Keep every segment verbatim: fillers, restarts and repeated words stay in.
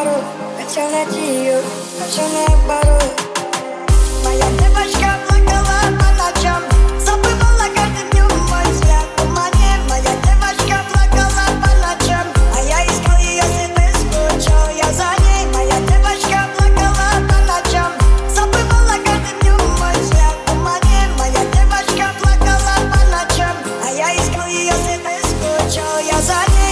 порог, хотел найти ее, ночной порог. Моя девочка плакала по ночам, забывала каждым днем мой взгляд в тумане. Моя девочка плакала по ночам, а я искал ее следы, скучал я за ней. Моя девочка плакала по ночам, забывала каждым днем мой взгляд в тумане. Моя девочка плакала по ночам, а я искал ее следы, скучал я за ней.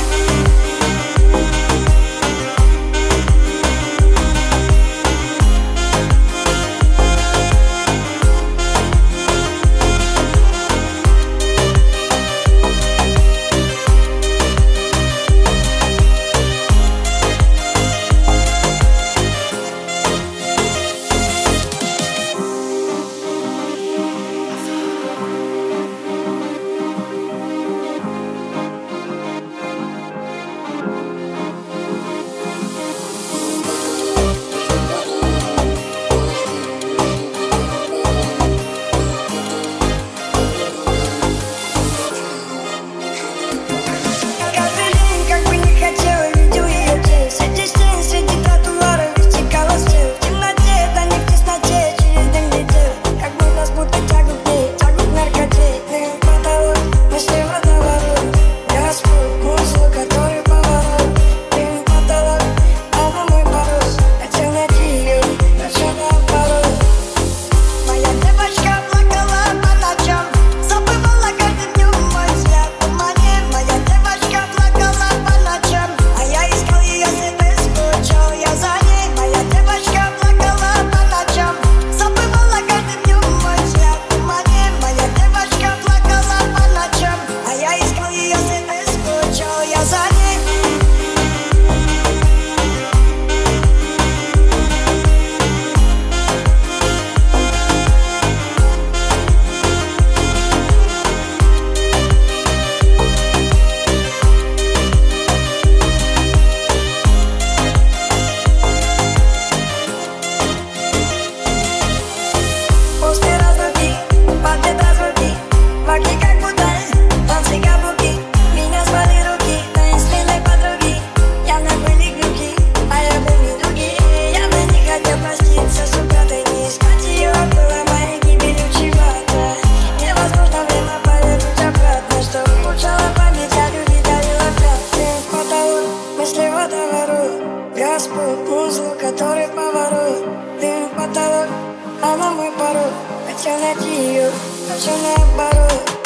Господь, узел, который поворот, дым, потолок, она мой порог, хотел найти ее, хотел наоборот.